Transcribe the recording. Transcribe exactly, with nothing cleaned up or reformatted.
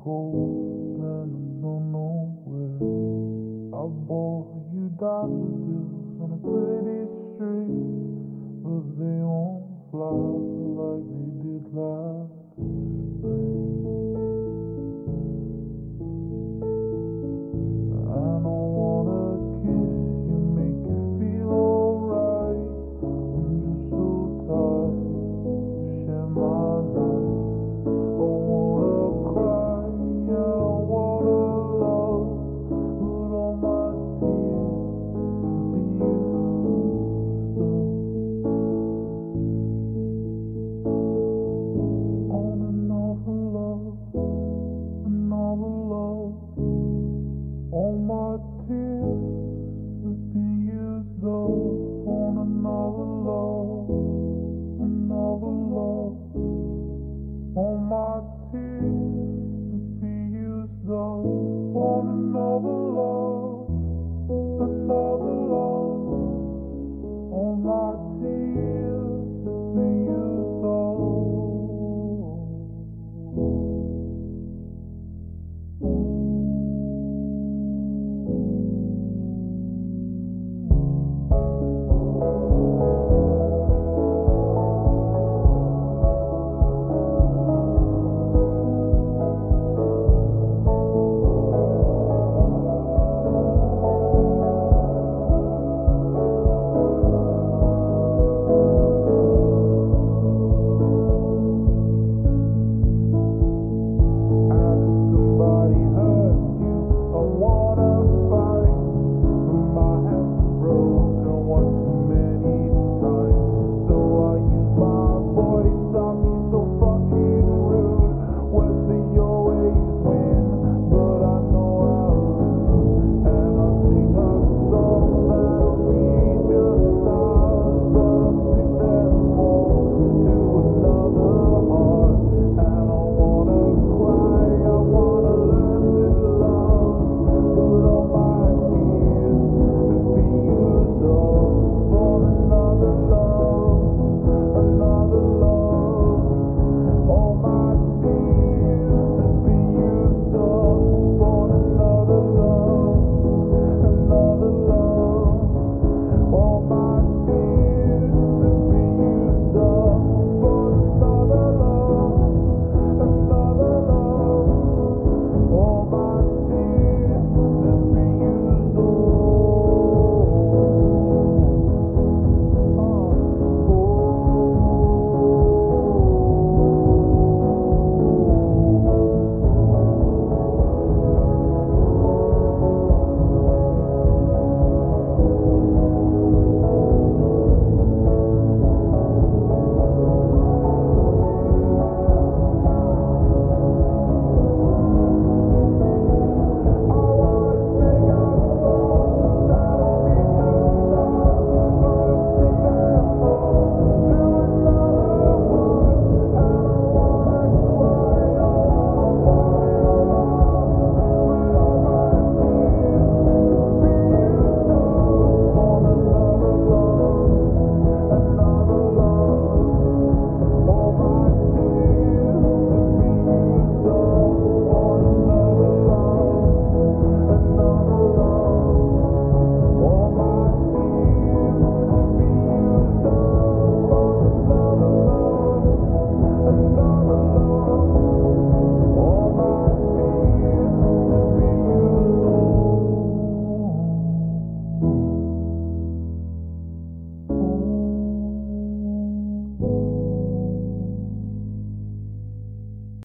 cold and I don't know where. I bought you daffodils on a pretty street, but they won't fly like they did last spring. I don't wanna kiss you, make you feel alright. I'm just so tired to share my night. I wanna cry, I don't wanna love, but all my tears have been used up on another love, another love. All my tears have been used up on another love, another love. All my tears have been used up on another